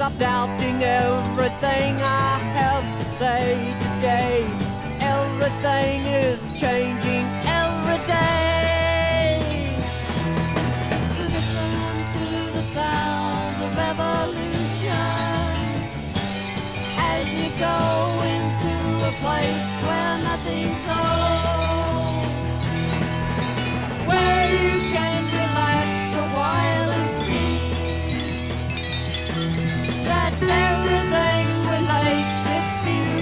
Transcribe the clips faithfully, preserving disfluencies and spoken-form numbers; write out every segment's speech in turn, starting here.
stop doubting everything I have to say today. Everything is changing every day. Listen to the sounds of evolution as you go into a place where nothing's old, where you can relax a while and see that everything relates if you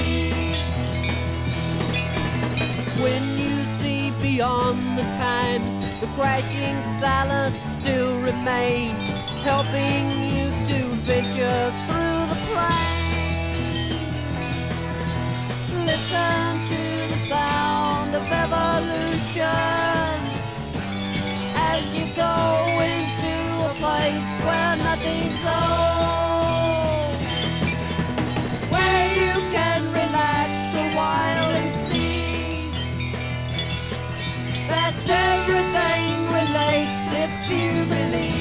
believe. When you see beyond the times, the crashing silence still remains, helping you to venture through the plains. Listen to the sound of evolution as you go into a place where nothing's old, where you can relax a while and see that everything relates if you believe.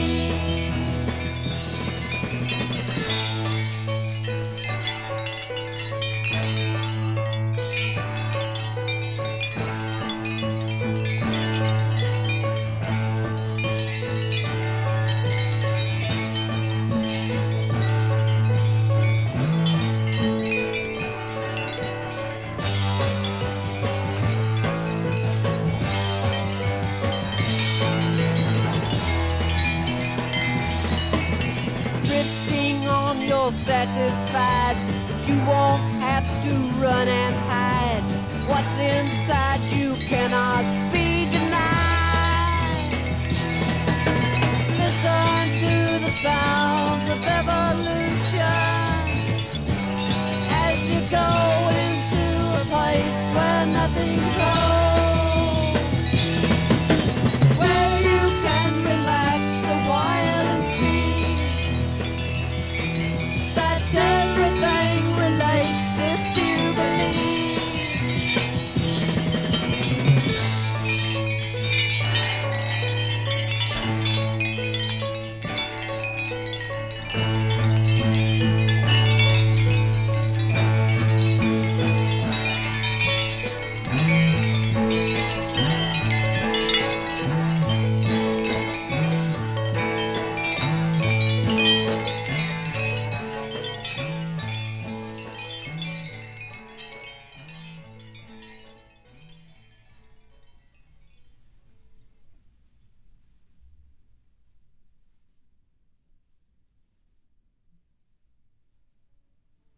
Drifting on, you're satisfied, but you won't have to run and hide what's inside.